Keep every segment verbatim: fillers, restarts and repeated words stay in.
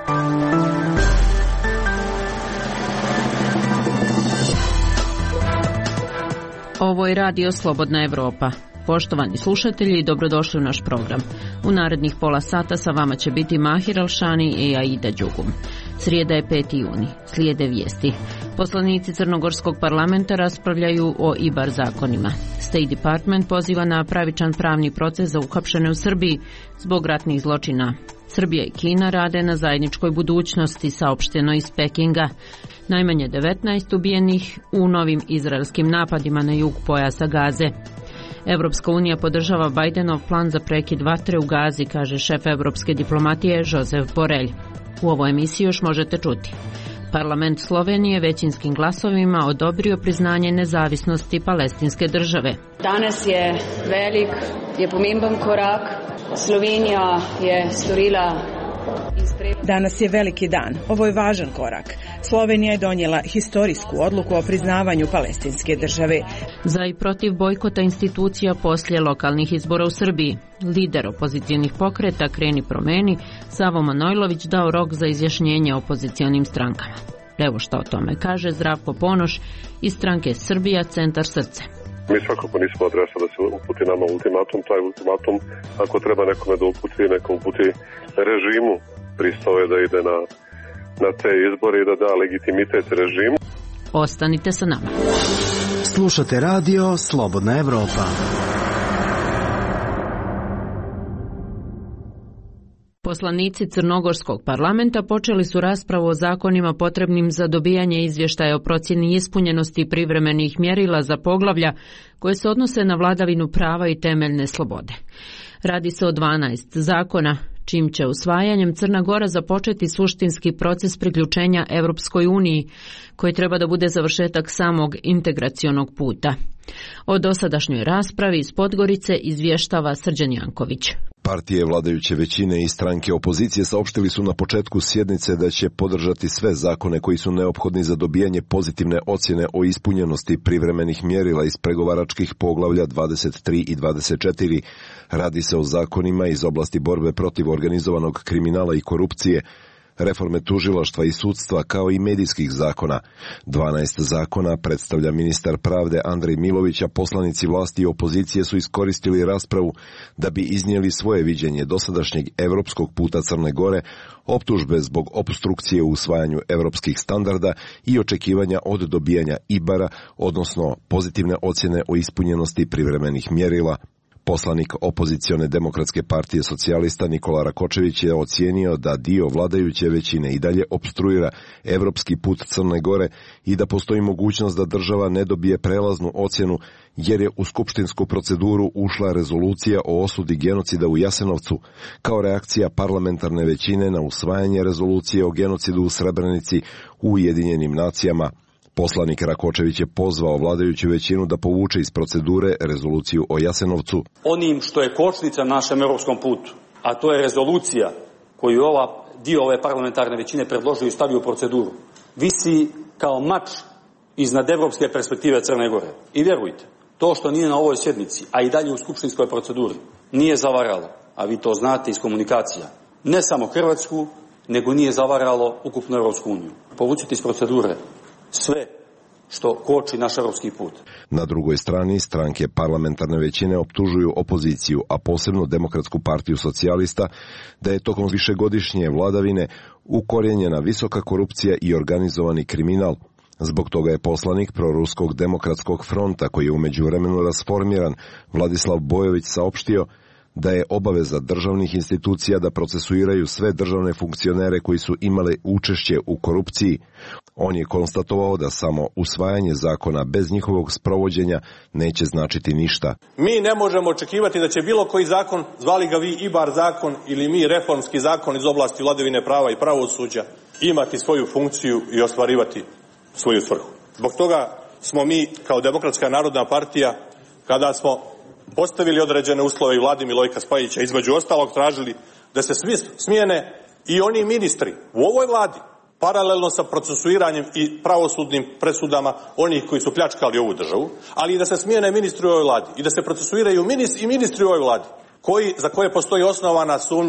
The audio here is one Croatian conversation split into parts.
Ovo je Radio Slobodna Evropa. Poštovani slušatelji, dobrodošli u naš program. U narednih pola sata sa vama će biti Mahir Alšani i Aida Đugum. Srijeda je peti juni. Slijede vijesti. Poslanici Crnogorskog parlamenta raspravljaju o I B A R zakonima. State Department poziva na pravičan pravni proces za uhapšene u Srbiji zbog ratnih zločina. Srbija i Kina rade na zajedničkoj budućnosti, saopšteno iz Pekinga. Najmanje devetnaest ubijenih u novim izraelskim napadima na jug pojasa Gaze. Evropska unija podržava Bajdenov plan za prekid vatre u Gazi, kaže šef evropske diplomatije Josep Borrell. U ovoj emisiji još možete čuti. Parlament Slovenije većinskim glasovima odobrio priznanje nezavisnosti palestinske države. Danes je velik, je pomemben korak. Slovenija je storila Danas je veliki dan. Ovo je važan korak. Slovenija je donijela historijsku odluku o priznavanju palestinske države. Za i protiv bojkota institucija poslije lokalnih izbora u Srbiji. Lider opozicionih pokreta Kreni promeni, Savo Manojlović, dao rok za izjašnjenje opozicionim strankama. Evo što o tome kaže Zdravko Ponoš iz stranke Srbija Centar Srce. Mi svakako nismo adresa da se uputi nama ultimatum. Taj ultimatum, ako treba nekome da uputi, neko uputi režimu. Pristao je da ide na, na te izbore i da da legitimitet režimu. Ostanite sa nama. Slušate radio Slobodna Evropa. Poslanici Crnogorskog parlamenta počeli su raspravu o zakonima potrebnim za dobijanje izvještaja o procjeni ispunjenosti privremenih mjerila za poglavlja koje se odnose na vladavinu prava i temeljne slobode. Radi se o dvanaest zakona, čim će usvajanjem Crna Gora započeti suštinski proces priključenja Evropskoj uniji, koji treba da bude završetak samog integracionog puta. O dosadašnjoj raspravi iz Podgorice izvještava Srđan Janković. Partije vladajuće većine i stranke opozicije saopštili su na početku sjednice da će podržati sve zakone koji su neophodni za dobijanje pozitivne ocjene o ispunjenosti privremenih mjerila iz pregovaračkih poglavlja dvadeset tri i dvadeset četiri. Radi se o zakonima iz oblasti borbe protiv organizovanog kriminala i korupcije, reforme tužilaštva i sudstva kao i medijskih zakona. dvanaest zakona predstavlja ministar pravde Andrej Milović, a poslanici vlasti i opozicije su iskoristili raspravu da bi iznijeli svoje viđenje dosadašnjeg evropskog puta Crne Gore, optužbe zbog opstrukcije u usvajanju evropskih standarda i očekivanja od dobijanja I B A R-a, odnosno pozitivne ocjene o ispunjenosti privremenih mjerila. Poslanik opozicione demokratske partije socijalista Nikola Rakočević je ocijenio da dio vladajuće većine i dalje opstruira evropski put Crne Gore i da postoji mogućnost da država ne dobije prelaznu ocjenu jer je u skupštinsku proceduru ušla rezolucija o osudi genocida u Jasenovcu kao reakcija parlamentarne većine na usvajanje rezolucije o genocidu u Srebrenici u Ujedinjenim nacijama. Poslanik Rakočević je pozvao vladajuću većinu da povuče iz procedure rezoluciju o Jasenovcu. Onim što je kočnica našem europskom putu, a to je rezolucija koju ova dio ove parlamentarne većine predložio i stavio u proceduru, visi kao mač iznad evropske perspektive Crne Gore. I vjerujte, to što nije na ovoj sjednici, a i dalje u skupštinskoj proceduri, nije zavaralo, a vi to znate iz komunikacija, ne samo Hrvatsku, nego nije zavaralo ukupnu Europsku uniju. Povucite iz procedure sve što koči naš europski put. Na drugoj strani stranke parlamentarne većine optužuju opoziciju, a posebno Demokratsku partiju socijalista, da je tokom višegodišnje vladavine ukorijenjena visoka korupcija i organizovani kriminal. Zbog toga je poslanik proruskog demokratskog fronta, koji je u međuvremenu rasformiran, Vladislav Bojović, saopštio da je obaveza državnih institucija da procesuiraju sve državne funkcionere koji su imali učešće u korupciji. On je konstatovao da samo usvajanje zakona bez njihovog sprovođenja neće značiti ništa. Mi ne možemo očekivati da će bilo koji zakon, zvali ga vi I B A R zakon ili mi reformski zakon iz oblasti vladavine prava i pravosuđa, imati svoju funkciju i ostvarivati svoju svrhu. Zbog toga smo mi kao Demokratska narodna partija, kada smo postavili određene uslove i vladi Milojka Spajića, između ostalog tražili da se svi smijene i oni ministri u ovoj vladi, paralelno sa procesuiranjem i pravosudnim presudama onih koji su pljačkali ovu državu, ali i da se smijene ministri u ovoj vladi i da se procesuiraju ministri, i ministri u ovoj vladi koji, za koje postoji osnovana sumnja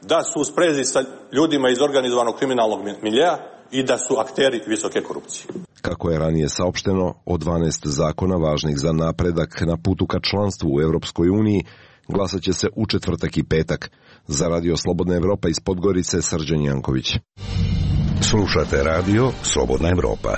da su u sprezi sa ljudima iz organizovanog kriminalnog miljea i da su akteri visoke korupcije. Kako je ranije saopšteno, od dvanaest zakona važnih za napredak na putu ka članstvu u Europskoj uniji glasat će se u četvrtak i petak. Za Radio Slobodna Evropa iz Podgorice, Srđan Janković. Slušate Radio Slobodna Evropa.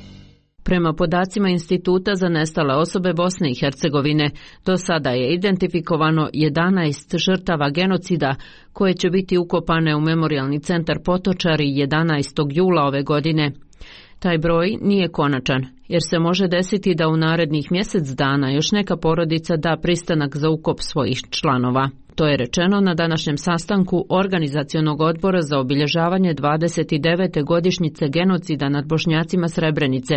Prema podacima Instituta za nestale osobe Bosne i Hercegovine, do sada je identifikovano jedanaest žrtava genocida koje će biti ukopane u Memorijalni centar Potočari jedanaestog jula ove godine. Taj broj nije konačan, jer se može desiti da u narednih mjesec dana još neka porodica da pristanak za ukop svojih članova. To je rečeno na današnjem sastanku Organizacionog odbora za obilježavanje dvadeset devete godišnjice genocida nad Bošnjacima Srebrenice.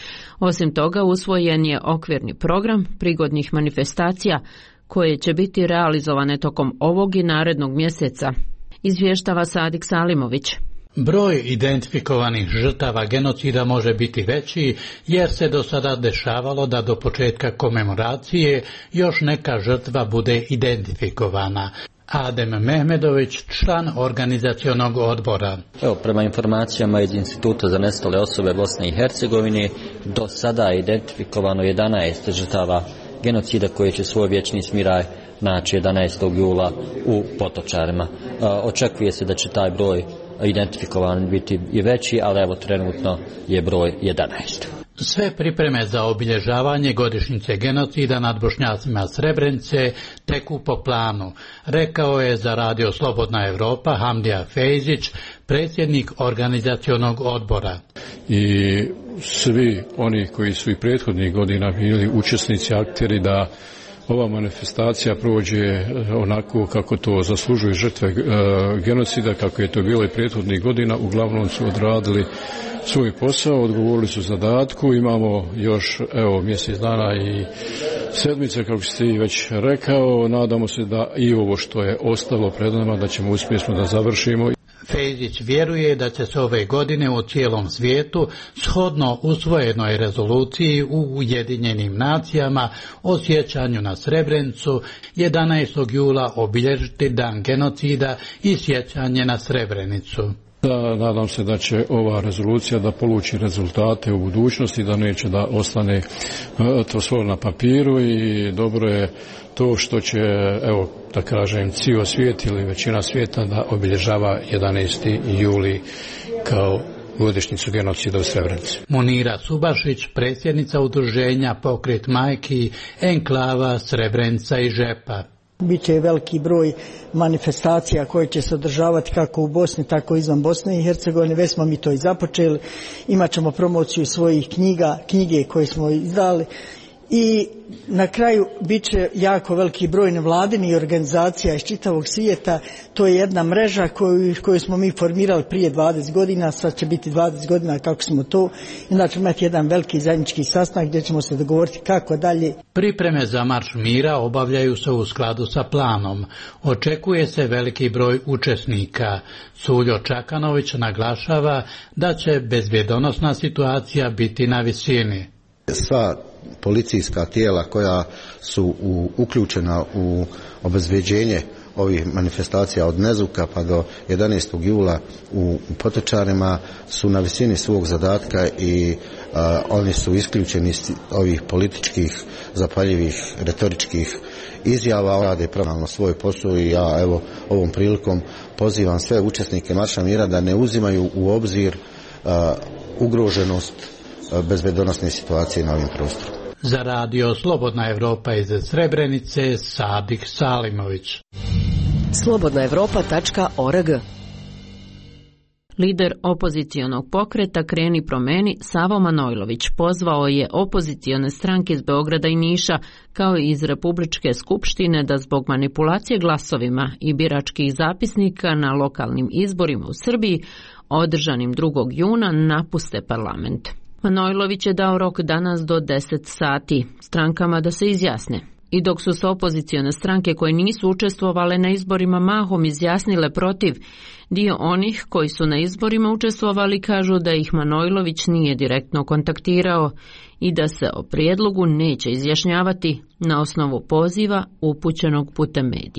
Osim toga, usvojen je okvirni program prigodnih manifestacija koje će biti realizovane tokom ovog i narednog mjeseca. Izvještava Sadik Salimović. Broj identifikovanih žrtava genocida može biti veći jer se do sada dešavalo da do početka komemoracije još neka žrtva bude identifikovana. Adem Mehmedović, član organizacionog odbora. Evo, prema informacijama iz Instituta za nestale osobe Bosne i Hercegovine, do sada je identifikovano jedanaest žrtava genocida koje će svoj vječni smiraj naći jedanaestog jula u Potočarima. Očekuje se da će taj broj identifikovan biti i veći, ali evo trenutno je broj jedanaest. Sve pripreme za obilježavanje godišnjice genocida nad Bošnjacima Srebrenice teku po planu, rekao je za Radio Slobodna Evropa Hamdija Fejzić, predsjednik organizacionog odbora. I svi oni koji su i prethodnih godina bili učesnici, akteri da ova manifestacija prođe onako kako to zaslužuju žrtve genocida, kako je to bilo i prethodnih godina, uglavnom su odradili svoj posao, odgovorili su zadatku. Imamo još evo mjesec dana i sedmice, kako ste i već rekao. Nadamo se da i ovo što je ostalo pred nama da ćemo uspješno da završimo. Fejzić vjeruje da će se ove godine u cijelom svijetu shodno usvojenoj rezoluciji u Ujedinjenim nacijama o sjećanju na Srebrenicu jedanaestog jula obilježiti dan genocida i sjećanje na Srebrenicu. Da, nadam se da će ova rezolucija da poluči rezultate u budućnosti, da neće da ostane to svoje na papiru i dobro je to što će, evo da kažem, cijeli svijet ili većina svijeta da obilježava jedanaesti juli kao godišnjicu genocida u Srebrenici. Munira Subašić, predsjednica udruženja Pokret majki, enklava Srebrenica i Žepa. Biće veliki broj manifestacija koje će se održavati kako u Bosni, tako i izvan Bosne i Hercegovine. Već smo mi to i započeli. Imat ćemo promociju svojih knjiga, knjige koje smo izdali. I na kraju bit će jako veliki broj nevladinih organizacija iz čitavog svijeta. To je jedna mreža koju, koju smo mi formirali prije dvadeset godina, sad će biti dvadeset godina kako smo to. Znači imati jedan veliki zajednički sastanak gdje ćemo se dogovoriti kako dalje. Pripreme za marš mira obavljaju se u skladu sa planom. Očekuje se veliki broj učesnika. Suljo Čakanović naglašava da će bezbjedonosna situacija biti na visini. Sva policijska tijela koja su u, uključena u obezbeđenje ovih manifestacija od Nezuka pa do jedanaestog jula u Potočarima su na visini svog zadatka i a, oni su isključeni iz ovih političkih, zapaljivih, retoričkih izjava, rade pravilno svoj posao i ja evo ovom prilikom pozivam sve učesnike Marša mira da ne uzimaju u obzir a, ugroženost bezbednosne situacije na ovim prostoru. Za Radio Slobodna Evropa iz Srebrenice, Sadik Salimović. slobodna evropa tačka org. Lider opozicionog pokreta Kreni promeni Savo Manojlović pozvao je opozicione stranke iz Beograda i Niša kao i iz Republičke skupštine da zbog manipulacije glasovima i biračkih zapisnika na lokalnim izborima u Srbiji održanim drugog juna napuste parlament. Manojlović je dao rok danas do deset sati strankama da se izjasne. I dok su se opozicione stranke koje nisu učestvovale na izborima mahom izjasnile protiv, dio onih koji su na izborima učestvovali kažu da ih Manojlović nije direktno kontaktirao i da se o prijedlogu neće izjašnjavati na osnovu poziva upućenog putem medija.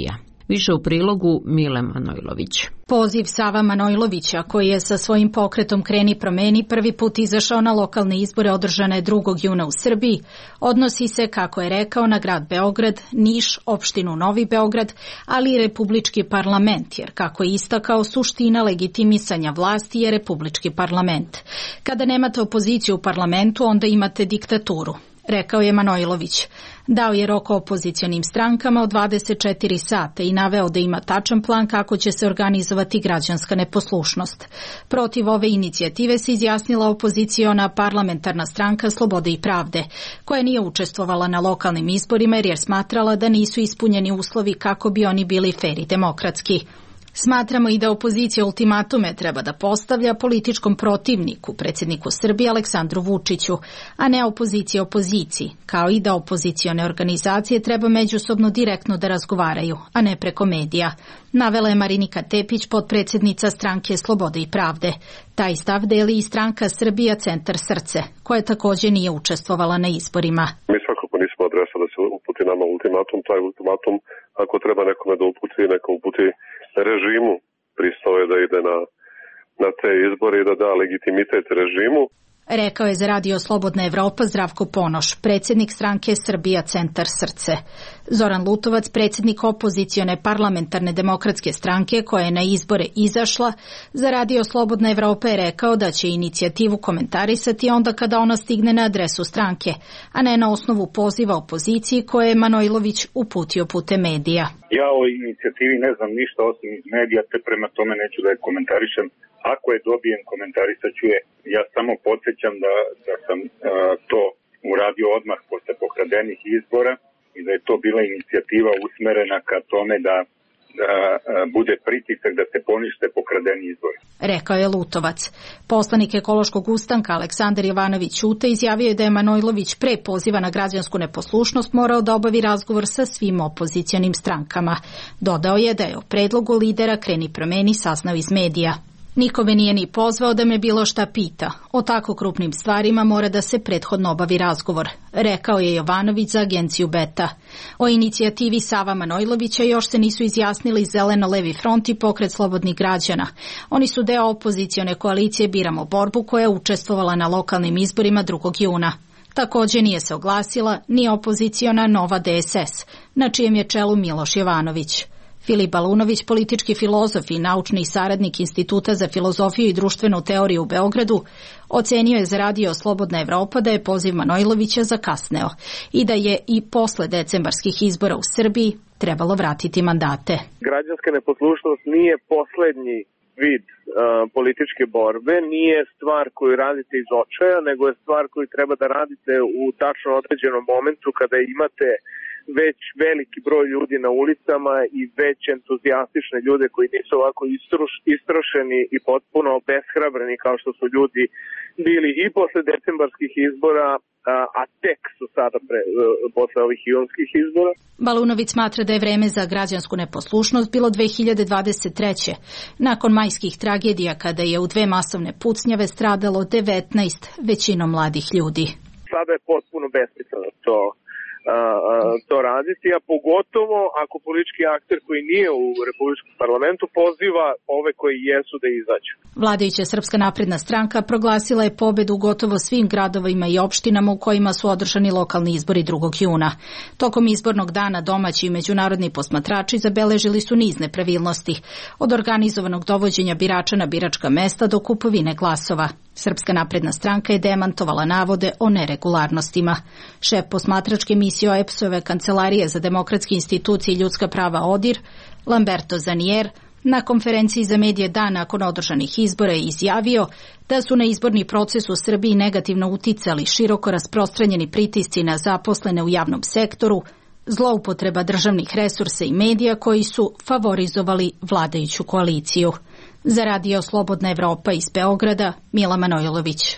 Više u prilogu Mile Manojlović. Poziv Sava Manojlovića, koji je sa svojim pokretom Kreni promeni prvi put izašao na lokalne izbore održane drugog juna u Srbiji, odnosi se, kako je rekao, na grad Beograd, Niš, opštinu Novi Beograd, ali i republički parlament, jer, kako je istakao, suština legitimisanja vlasti je republički parlament. Kada nemate opoziciju u parlamentu, onda imate diktaturu, rekao je Manojlović. Dao je rok opozicionim strankama od dvadeset četiri sata i naveo da ima tačan plan kako će se organizovati građanska neposlušnost. Protiv ove inicijative se izjasnila opoziciona parlamentarna stranka Slobode i pravde, koja nije učestvovala na lokalnim izborima jer je smatrala da nisu ispunjeni uslovi kako bi oni bili fer i demokratski. Smatramo i da opozicija ultimatume treba da postavlja političkom protivniku, predsjedniku Srbije Aleksandru Vučiću, a ne opozicija opoziciji, kao i da opozicione organizacije treba međusobno direktno da razgovaraju, a ne preko medija. Navela je Marinika Tepić, potpredsjednica stranke Slobode i pravde. Taj stav deli i stranka Srbija Centar Srce, koja također nije učestvovala na izborima. Mi svakako nismo adresa da se uputi nama ultimatum, taj ultimatum ako treba nekome da uputi, neka uputi režimu, pristao je da ide na, na te izbore i da da legitimitet režimu. Rekao je za Radio Slobodna Evropa Zdravko Ponoš, predsjednik stranke Srbija Centar Srce. Zoran Lutovac, predsjednik opozicione parlamentarne demokratske stranke koja je na izbore izašla, za Radio Slobodna Evropa je rekao da će inicijativu komentarisati onda kada ona stigne na adresu stranke, a ne na osnovu poziva opoziciji koje je Manojlović uputio putem medija. Ja o inicijativi ne znam ništa osim iz medija, te prema tome neću da je komentarišem. Ako je dobijem, komentarisat ću je. Ja samo podsjećam da, da sam uh, to uradio odmah posle pokradenih izbora i da je to bila inicijativa usmerena ka tome da, da uh, bude pritisak da se ponište pokradeni izbori. Rekao je Lutovac. Poslanik ekološkog ustanka Aleksandar Jovanović Ćute izjavio je da je Manojlović pre poziva na građansku neposlušnost morao da obavi razgovor sa svim opozicionim strankama. Dodao je da je o predlogu lidera Kreni promeni saznao iz medija. Niko me nije ni pozvao da me bilo šta pita. O tako krupnim stvarima mora da se prethodno obavi razgovor, rekao je Jovanović za agenciju Beta. O inicijativi Sava Manojlovića još se nisu izjasnili Zeleno-levi front i Pokret slobodnih građana. Oni su deo opozicione koalicije Biramo borbu koja je učestvovala na lokalnim izborima drugog juna. Također nije se oglasila ni opoziciona Nova D S S, na čijem je čelu Miloš Jovanović. Filip Balunović, politički filozof i naučni saradnik Instituta za filozofiju i društvenu teoriju u Beogradu, ocenio je za Radio Slobodna Evropa da je poziv Manojlovića zakasneo i da je i posle decembarskih izbora u Srbiji trebalo vratiti mandate. Građanska neposlušnost nije poslednji vid uh, političke borbe, nije stvar koju radite iz očaja, nego je stvar koju treba da radite u tačno određenom momentu kada imate već veliki broj ljudi na ulicama i već entuzijastične ljude koji nisu ovako istruš, istrošeni i potpuno beshrabreni kao što su ljudi bili i posle decembarskih izbora, a, a tek su sada pre, posle ovih junskih izbora. Balunović smatra da je vreme za građansku neposlušnost bilo dve hiljade dvadeset treće. Nakon majskih tragedija kada je u dve masovne pucnjave stradalo devetnaest većinom mladih ljudi. Sada je potpuno besmisleno to A, a, to raditi, a pogotovo ako politički akter koji nije u Republičkom parlamentu poziva ove koji jesu da izađu. Vladajuća Srpska napredna stranka proglasila je pobedu u gotovo svim gradovima i opštinama u kojima su održani lokalni izbori drugog juna. Tokom izbornog dana domaći i međunarodni posmatrači zabeležili su niz nepravilnosti, od organizovanog dovođenja birača na biračka mesta do kupovine glasova. Srpska napredna stranka je demantovala navode o neregularnostima. Šef posmatračke misije O E P S-ove Kancelarije za demokratske institucije i ljudska prava ODIR, Lamberto Zanier, na konferenciji za medije dan nakon održanih izbora je izjavio da su na izborni proces u Srbiji negativno uticali široko rasprostranjeni pritisci na zaposlene u javnom sektoru, zloupotreba državnih resursa i medija koji su favorizovali vladajuću koaliciju. Za Radio Slobodna Evropa iz Beograda, Mila Manojlović.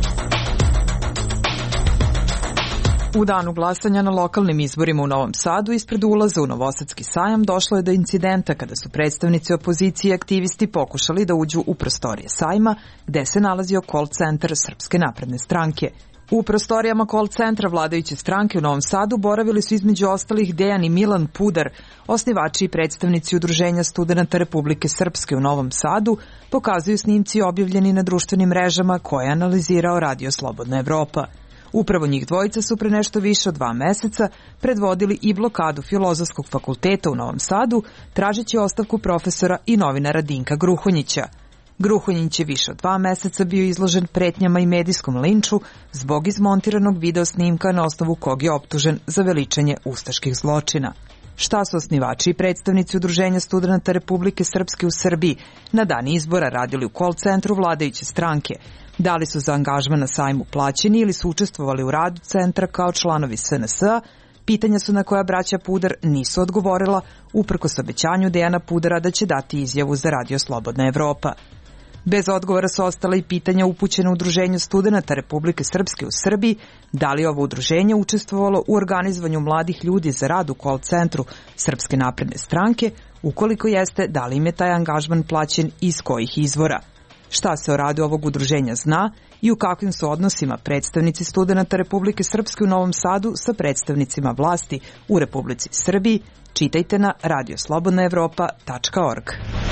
U danu glasanja na lokalnim izborima u Novom Sadu ispred ulaza u Novosadski sajam došlo je do incidenta kada su predstavnici opozicije i aktivisti pokušali da uđu u prostorije sajma gde se nalazio call centar Srpske napredne stranke. U prostorijama call centra vladajuće stranke u Novom Sadu boravili su između ostalih Dejan i Milan Pudar, osnivači i predstavnici Udruženja studenata Republike Srpske u Novom Sadu, pokazuju snimci objavljeni na društvenim mrežama koje je analizirao Radio Slobodna Evropa. Upravo njih dvojica su pre nešto više od dva meseca predvodili i blokadu Filozofskog fakulteta u Novom Sadu, tražeći ostavku profesora i novinara Dinka Gruhonjića. Gruhonjić je više od dva meseca bio izložen pretnjama i medijskom linču zbog izmontiranog video snimka na osnovu kog je optužen za veličanje ustaških zločina. Šta su osnivači i predstavnici Udruženja studenata Republike Srpske u Srbiji na dan izbora radili u call centru vladajuće stranke? Da li su za angažman na sajmu plaćeni ili su učestvovali u radu centra kao članovi S N S-a? Pitanja su na koja braća Pudar nisu odgovorila, uprkos obećanju Dejana Pudara da će dati izjavu za Radio Slobodna Evropa. Bez odgovora su ostala i pitanja upućena Udruženju studenata Republike Srpske u Srbiji, da li ovo udruženje učestvovalo u organizovanju mladih ljudi za rad u call centru Srpske napredne stranke, ukoliko jeste, da li im je taj angažman plaćen i iz kojih izvora. Šta se o radu ovog udruženja zna i u kakvim su odnosima predstavnici studenata Republike Srpske u Novom Sadu sa predstavnicima vlasti u Republici Srbiji, čitajte na radio slobodna evropa tačka org.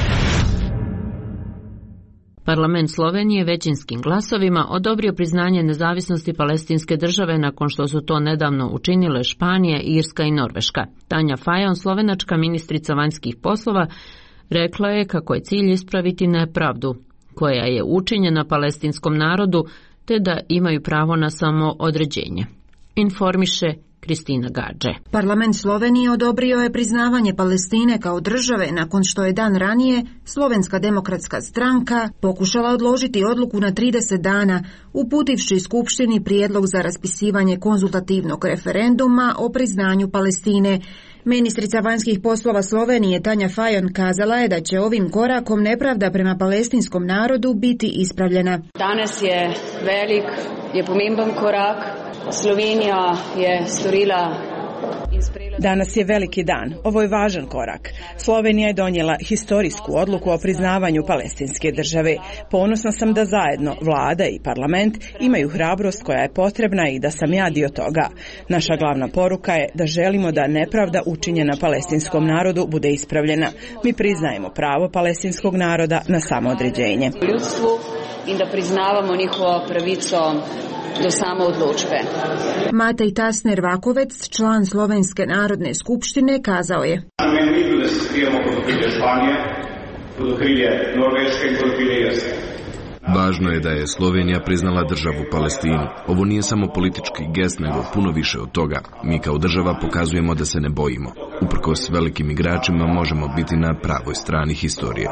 Parlament Slovenije većinskim glasovima odobrio priznanje nezavisnosti palestinske države nakon što su to nedavno učinile Španija, Irska i Norveška. Tanja Fajon, slovenačka ministrica vanjskih poslova, rekla je kako je cilj ispraviti nepravdu koja je učinjena palestinskom narodu, te da imaju pravo na samoodređenje. Informiše Kristina Gadže. Parlament Slovenije odobrio je priznavanje Palestine kao države nakon što je dan ranije Slovenska demokratska stranka pokušala odložiti odluku na trideset dana, uputivši Skupštini prijedlog za raspisivanje konzultativnog referenduma o priznanju Palestine. Ministrica vanjskih poslova Slovenije Tanja Fajon kazala je da će ovim korakom nepravda prema palestinskom narodu biti ispravljena. Danes je velik, je pomemben korak. Slovenija je storila in sprejela. Danas je veliki dan. Ovo je važan korak. Slovenija je donijela historijsku odluku o priznavanju palestinske države. Ponosna sam da zajedno vlada i parlament imaju hrabrost koja je potrebna i da sam ja dio toga. Naša glavna poruka je da želimo da nepravda učinjena palestinskom narodu bude ispravljena. Mi priznajemo pravo palestinskog naroda na samoodređenje. Ljudstvu in da priznavamo njihovo pravico do samoodločbe. Matej Tasner Vakovec, član Slovenske narodne skupštine, kazao je: Namen ni bil, da se skrijemo pod okrilje Španije, pod okrilje Norveške in pod okrilje Irske. Važno je da je Slovenija priznala državu Palestinu. Ovo nije samo politički gest, nego puno više od toga. Mi kao država pokazujemo da se ne bojimo. Uprkos velikim igračima možemo biti na pravoj strani historije.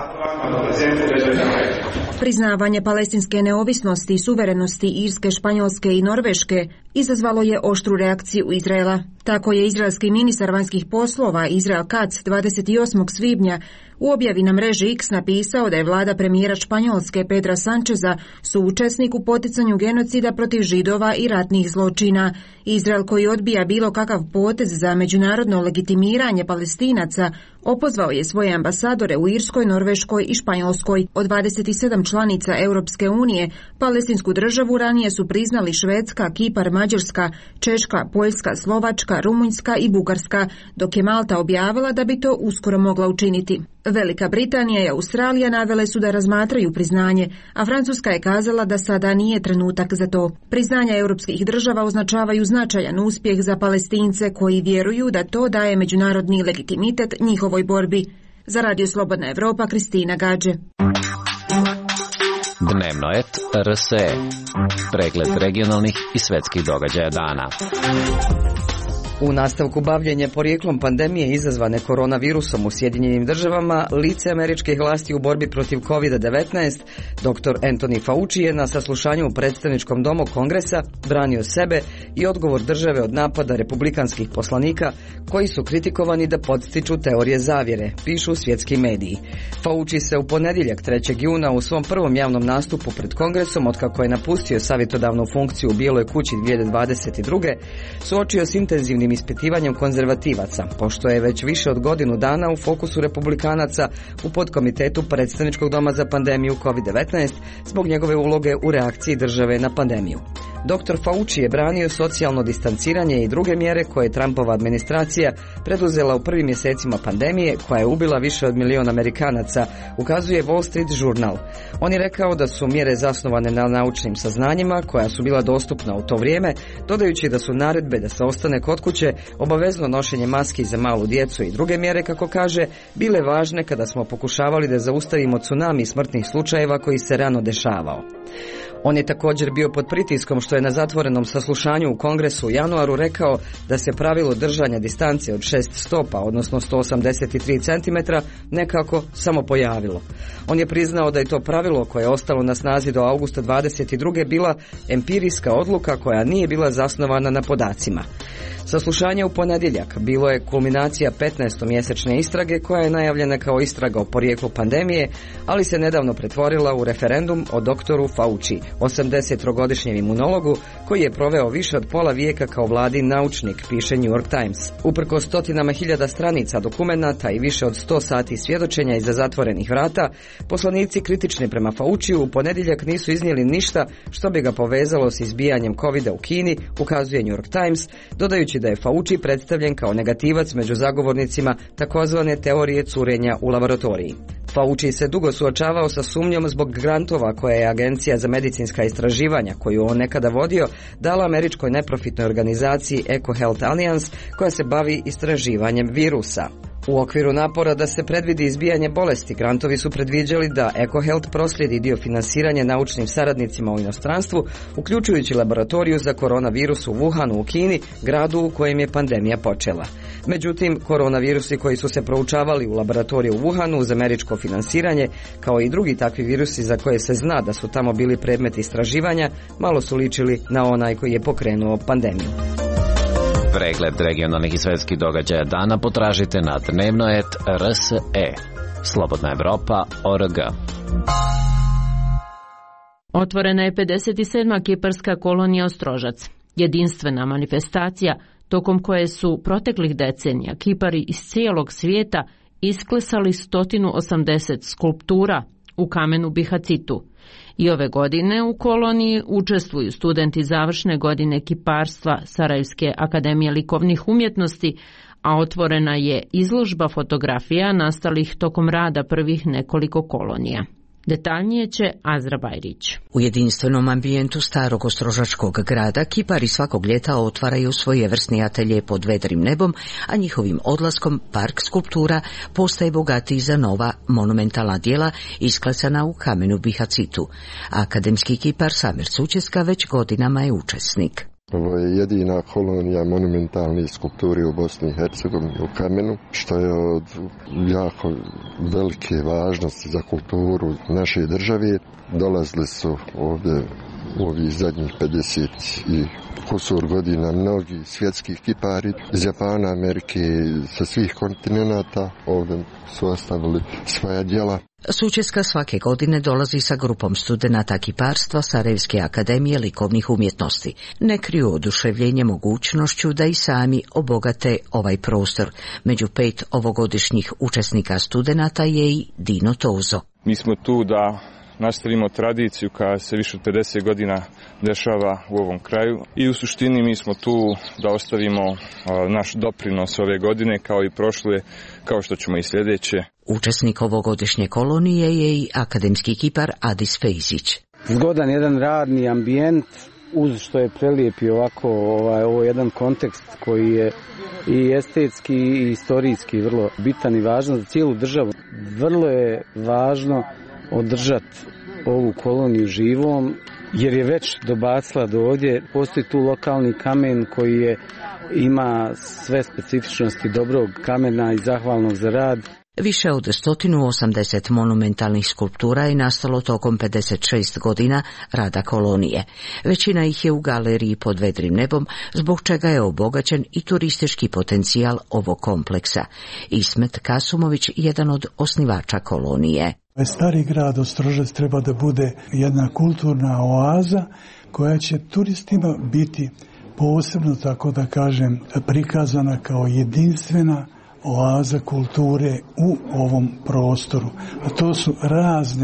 Priznavanje palestinske neovisnosti i suverenosti Irske, Španjolske i Norveške izazvalo je oštru reakciju Izraela. Tako je izraelski ministar vanjskih poslova Israel Katz dvadeset osmog svibnja u objavi na mreži X napisao da je vlada premijera Španjolske Pedra Sančeza suučesnik u poticanju genocida protiv Židova i ratnih zločina. Izrael, koji odbija bilo kakav potez za međunarodno legitimiranje Palestinaca, opozvao je svoje ambasadore u Irskoj, Norveškoj i Španjolskoj. Od dvadeset sedam članica Europske unije palestinsku državu ranije su priznali Švedska, Kipar, Mađarska, Češka, Poljska, Slovačka, Rumunjska i Bugarska, dok je Malta objavila da bi to uskoro mogla učiniti. Velika Britanija i Australija navele su da razmatraju priznanje, a Francuska je kazala da sada nije trenutak za to. Priznanja europskih država označavaju značajan uspjeh za Palestince koji vjeruju da to daje međunarodni legitimitet njihovoj borbi. Za Radio Slobodna Evropa, Kristina Gadže. Dnevnoet R S E. Pregled regionalnih i svetskih događaja dana. U nastavku bavljenja porijeklom pandemije izazvane koronavirusom u Sjedinjenim državama, lice američkih vlasti u borbi protiv kovid devetnaest, doktor Anthony Fauci je na saslušanju u predstavničkom domu Kongresa branio sebe i odgovor države od napada republikanskih poslanika koji su kritikovani da podstiču teorije zavjere, pišu svjetski mediji. Fauci se u ponedjeljak trećeg juna u svom prvom javnom nastupu pred Kongresom, otkako je napustio savjetodavnu funkciju u Bijeloj kući dvije hiljade dvadeset druge, suočio s intenzivnim ispitivanjem konzervativaca, pošto je već više od godinu dana u fokusu republikanaca u podkomitetu predstavničkog doma za pandemiju kovid devetnaest zbog njegove uloge u reakciji države na pandemiju. doktor Fauci je branio socijalno distanciranje i druge mjere koje je Trumpova administracija preduzela u prvim mjesecima pandemije, koja je ubila više od milion Amerikanaca, ukazuje Wall Street Journal. On je rekao da su mjere zasnovane na naučnim saznanjima koja su bila dostupna u to vrijeme, dodajući da su naredbe da se ostane kod kuće, obavezno nošenje maski za malu djecu i druge mjere, kako kaže, bile važne kada smo pokušavali da zaustavimo tsunami smrtnih slučajeva koji se rano dešavao. On je također bio pod pritiskom što je na zatvorenom saslušanju u Kongresu u januaru rekao da se pravilo držanja distance od šest stopa, odnosno sto osamdeset tri centimetra, nekako samo pojavilo. On je priznao da je to pravilo koje je ostalo na snazi do augusta dvadeset druge bila empirijska odluka koja nije bila zasnovana na podacima. Saslušanje u ponedjeljak bilo je kulminacija petnaestomjesečne istrage koja je najavljena kao istraga o porijeklu pandemije, ali se nedavno pretvorila u referendum o doktoru Fauci, osamdesettrogodišnjem imunologu koji je proveo više od pola vijeka kao vladin naučnik, piše New York Times. Uprkos stotinama hiljada stranica dokumenata i više od sto sati svjedočenja iza zatvorenih vrata, poslanici kritični prema Fauciju u ponedjeljak nisu iznijeli ništa što bi ga povezalo s izbijanjem covida u Kini, ukazuje New York Times, dodajući da je Fauci predstavljen kao negativac među zagovornicima takozvane teorije curenja u laboratoriji. Fauci se dugo suočavao sa sumnjom zbog grantova koje je Agencija za medicinska istraživanja, koju on nekada vodio, dala američkoj neprofitnoj organizaciji EcoHealth Alliance, koja se bavi istraživanjem virusa. U okviru napora da se predvidi izbijanje bolesti, grantovi su predviđali da EcoHealth proslijedi dio finansiranja naučnim saradnicima u inostranstvu, uključujući laboratoriju za koronavirus u Wuhanu u Kini, gradu u kojem je pandemija počela. Međutim, koronavirusi koji su se proučavali u laboratoriju u Wuhanu uz američko finansiranje, kao i drugi takvi virusi za koje se zna da su tamo bili predmet istraživanja, malo su ličili na onaj koji je pokrenuo pandemiju. Pregled regionalnih i svjetskih događaja dana potražite na dnevnoet R S E. Slobodna Evropa O R G. Otvorena je pedeset sedma kiparska kolonija Ostrožac. Jedinstvena manifestacija tokom koje su proteklih decenija Kipari iz cijelog svijeta isklesali sto osamdeset skulptura u kamenu Bihacitu. I ove godine u koloniji učestvuju studenti završne godine kiparstva Sarajevske akademije likovnih umjetnosti, a otvorena je izložba fotografija nastalih tokom rada prvih nekoliko kolonija. Detaljnije će Azra Bajrić. U jedinstvenom ambijentu starog ostrožačkog grada Kipari svakog ljeta otvaraju svojevrsni atelje pod vedrim nebom, a njihovim odlaskom park skulptura postaje bogatiji za nova monumentalna djela isklesana u kamenu Bihacitu. Akademski kipar Samir Sučeska već godinama je učesnik. Ovo je jedina kolonija monumentalnih skulpturi u Bosni i Hercegovini u kamenu, što je od jako velike važnosti za kulturu naše države. Dolazili su ovdje u ovih zadnjih pedeset i kusur godina mnogi svjetski kipari iz Japana, Amerike, sa svih kontinenata. Ovdje su ostavili svoja djela. Sučeska svake godine dolazi sa grupom studenata kiparstva Sarajevske akademije likovnih umjetnosti. Ne kriju oduševljenje mogućnošću da i sami obogate ovaj prostor. Među pet ovogodišnjih učesnika studenata je i Dino Tozo. Mi smo tu da nastavimo tradiciju koja se više od pedeset godina dešava u ovom kraju i u suštini mi smo tu da ostavimo naš doprinos ove godine kao i prošle, kao što ćemo i sljedeće. Učesnik ovogodišnje kolonije je i akademski kipar Adis Fejzić. Zgodan jedan radni ambijent uz što je prelijepi ovako ovaj, ovo jedan kontekst koji je i estetski i istorijski vrlo bitan i važan za cijelu državu. Vrlo je važno održati ovu koloniju živom jer je već dobacila do ovdje. Postoji tu lokalni kamen koji je, ima sve specifičnosti dobrog kamena i zahvalnog za rad. Više od sto osamdeset monumentalnih skulptura je nastalo tokom pedeset šest godina rada kolonije. Većina ih je u galeriji pod vedrim nebom, zbog čega je obogaćen i turistički potencijal ovog kompleksa. Ismet Kasumović, jedan od osnivača kolonije. Stari grad Ostrožac treba da bude jedna kulturna oaza koja će turistima biti posebno, tako da kažem, prikazana kao jedinstvena oaza kulture u ovom prostoru. A to su razne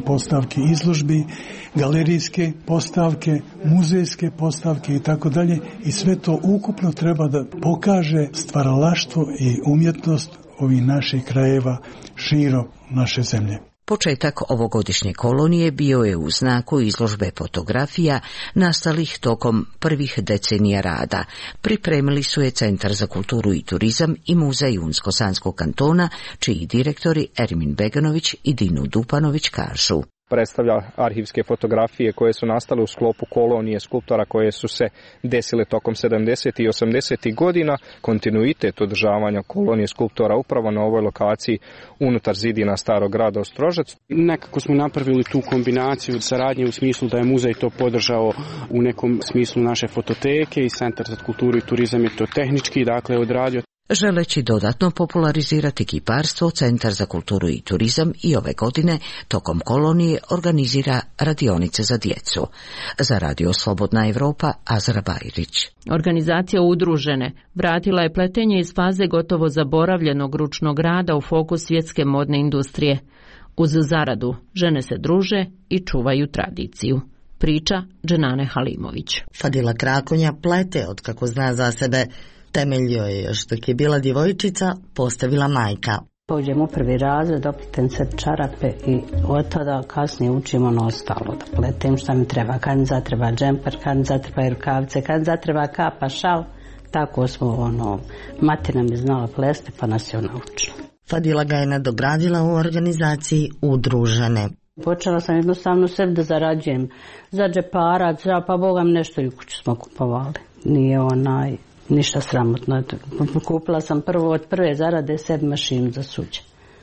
postavke izložbi, galerijske postavke, muzejske postavke i tako dalje, i sve to ukupno treba da pokaže stvaralaštvo i umjetnost ovih naših krajeva širom naše zemlje. Početak ovogodišnje kolonije bio je u znaku izložbe fotografija nastalih tokom prvih decenija rada. Pripremili su je Centar za kulturu i turizam i Muzej Unsko-Sanskog kantona, čiji direktori Ermin Beganović i Dino Dupanović kažu: predstavlja arhivske fotografije koje su nastale u sklopu kolonije skulptora koje su se desile tokom sedamdesetih i osamdesetih godina, kontinuitet održavanja kolonije skulptora upravo na ovoj lokaciji unutar zidina Starog grada Ostrožac. Nekako smo napravili tu kombinaciju saradnje u smislu da je muzej to podržao u nekom smislu naše fototeke i Centar za kulturu i turizam je to tehnički, dakle, odradio. Želeći dodatno popularizirati kiparstvo, Centar za kulturu i turizam i ove godine tokom kolonije organizira radionice za djecu. Za Radio Slobodna Evropa, Azra Bajrić. Organizacija Udružene vratila je pletenje iz faze gotovo zaboravljenog ručnog rada u fokus svjetske modne industrije. Uz zaradu žene se druže i čuvaju tradiciju. Priča Dženane Halimović. Fadila Krakonja plete od kako zna za sebe. Temelj joj je još dok je bila djevojčica postavila majka. Pođem u prvi razred, oplitem se čarape i od tada kasnije učim ono ostalo, da pletem šta mi treba, kad mi zatreba džemper, kad mi zatreba rukavice, kad mi zatreba kapa, šal. Tako smo, ono, mati nam je znala plesti pa nas je naučila. Fadila ga je nadogradila u organizaciji Udružene. Počela sam jednostavno sebi da zarađujem za džeparac, pa Boga mi nešto i u kuću smo kupovali. Nije onaj... ništa sramotno. Kupila sam prvo od prve zarade sebi mašinu za suđe.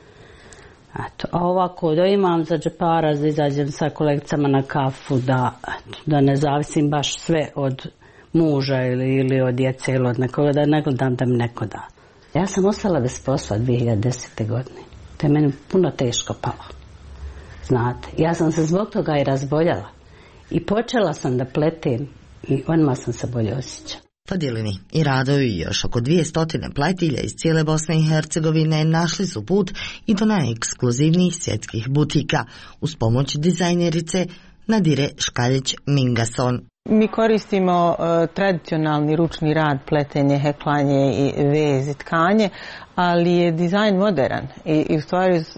Eto, a ovako da imam za džepara, da izađem sa kolegicama na kafu, da, eto, da ne zavisim baš sve od muža ili, ili od djece ili od nekoga, da ne gledam da mi neko da. Ja sam ostala bez posla dvije hiljade desete. godine. To je meni puno teško palo. Znate, ja sam se zbog toga i razboljala. I počela sam da pletem i odmah sam se bolje osjećala. Fadilini i radovi još oko dvije stotine pletilja iz cijele Bosne i Hercegovine našli su put i do najekskluzivnijih svjetskih butika uz pomoć dizajnerice Nadire Škaljić-Mingason. Mi koristimo uh, tradicionalni ručni rad, pletenje, heklanje i vez i tkanje, ali je dizajn modern i, i u stvari uh,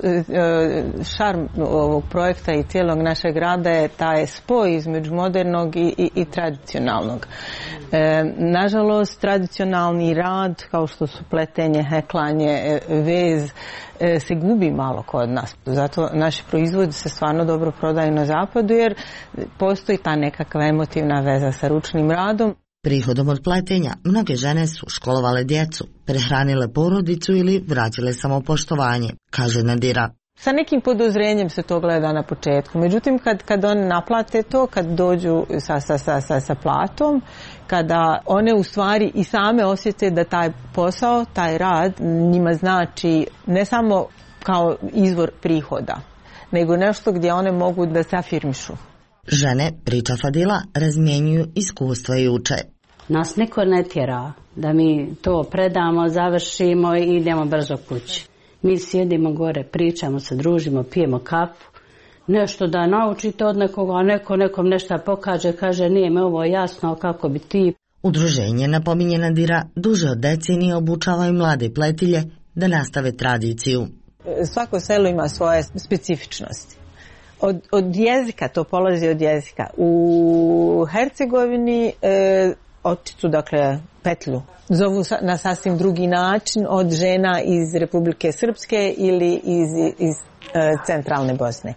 šarm ovog projekta i cijelog našeg rada je taj spoj između modernog i, i, i tradicionalnog. E, nažalost, tradicionalni rad kao što su pletenje, heklanje, vez e, se gubi malo kod nas. Zato naši proizvodi se stvarno dobro prodaju na zapadu jer postoji ta nekakva emotivna veza sa ručnim radom. Prihodom od pletenja mnoge žene su školovale djecu, prehranile porodicu ili vratile samopoštovanje, kaže Nadira. Sa nekim podozrenjem se to gleda na početku. Međutim, kad, kad one naplate to, kad dođu sa, sa, sa, sa, sa platom, kada one u stvari i same osjete da taj posao, taj rad njima znači ne samo kao izvor prihoda, nego nešto gdje one mogu da se afirmišu. Žene, priča Fadila, razmjenjuju iskustva i uče. Nas niko ne tjera da mi to predamo, završimo i idemo brzo kući. Mi sjedimo gore, pričamo se, družimo, pijemo kafu. Nešto da naučite od nekoga, a neko nekom nešto pokaže, kaže nije me ovo jasno, kako bi ti. Udruženje, napominje Nadira, duže od decenije obučava i mlade pletilje da nastave tradiciju. Svako selo ima svoje specifičnosti. Od, od jezika, to polazi od jezika. U Hercegovini e, očicu, dakle, petlju zovu na sasvim drugi način od žena iz Republike Srpske ili iz, iz e, centralne Bosne.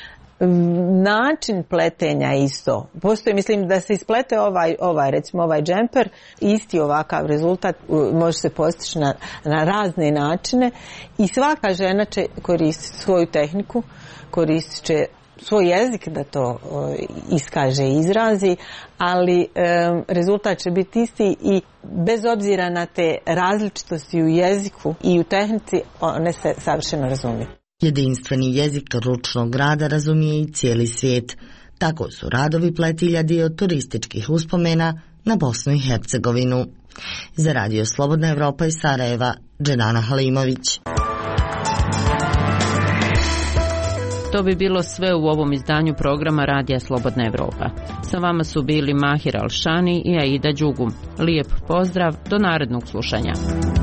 Način pletenja isto. Postoji, mislim, da se isplete ovaj, ovaj, recimo ovaj džemper, isti ovakav rezultat može se postići na, na razne načine i svaka žena će koristiti svoju tehniku, koristit će svoj jezik da to o, iskaže i izrazi, ali e, rezultat će biti isti i bez obzira na te različitosti u jeziku i u tehnici, one se savršeno razumiju. Jedinstveni jezik ručnog rada razumije i cijeli svijet. Tako su radovi pletilja dio turističkih uspomena na Bosnu i Hercegovinu. Za Radio Slobodna Evropa iz Sarajeva, Dženana Halimović. To bi bilo sve u ovom izdanju programa Radija Slobodna Evropa. Sa vama su bili Mahir Alšani i Aida Đugum. Lijep pozdrav, do narednog slušanja.